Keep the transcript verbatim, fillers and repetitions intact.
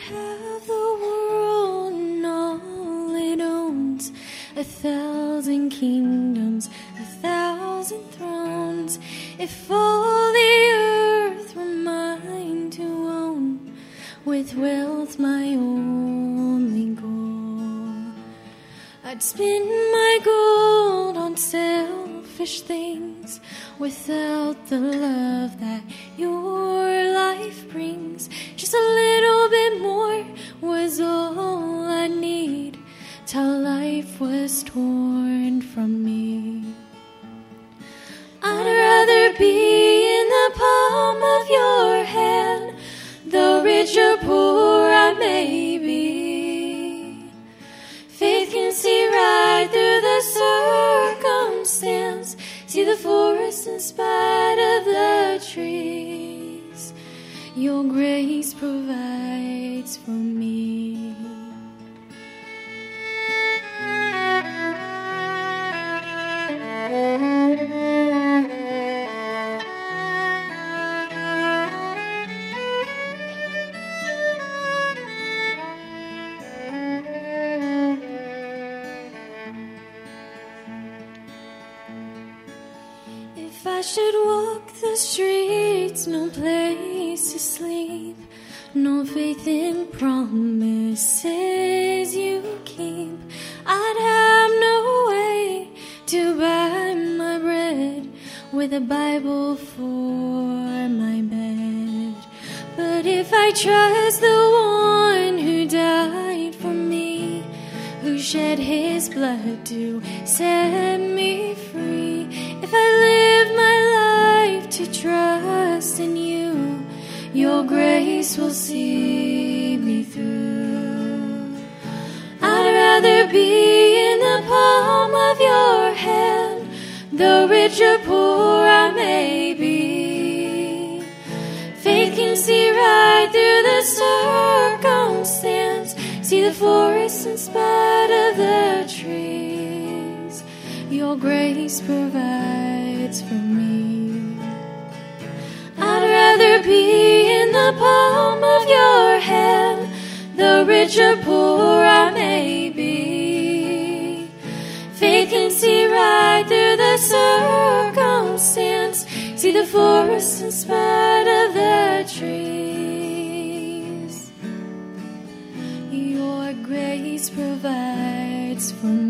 have the world and all it owns, a thousand kingdoms, a thousand thrones, if all the earth were mine to own, with wealth my only goal, I'd spend my gold on selfish things without the love that your life brings. Just a little bit more was all I need till life was torn from me. I'd rather be in the palm of your hand, though rich or poor I may be. Faith can see right through the circumstance, see the forest in spite of the trees. Your grace provides for me. If I should walk the streets, no place to sleep, no faith in promises you keep, I'd have no way to buy my bread with a Bible for my bed. But if I trust the one who died for me, who shed his blood to set me free, if I live my life to trust in you, your grace will see me through. I'd rather be in the palm of your hand, though rich or poor I may be. Faith can see right through the circumstance, see the forest in spite of the trees. Your grace provides for me. I'd rather be in the palm of your hand, though rich or poor I may be. Faith can see right through the circumstance, see the forest in spite of the trees. Your grace provides for me.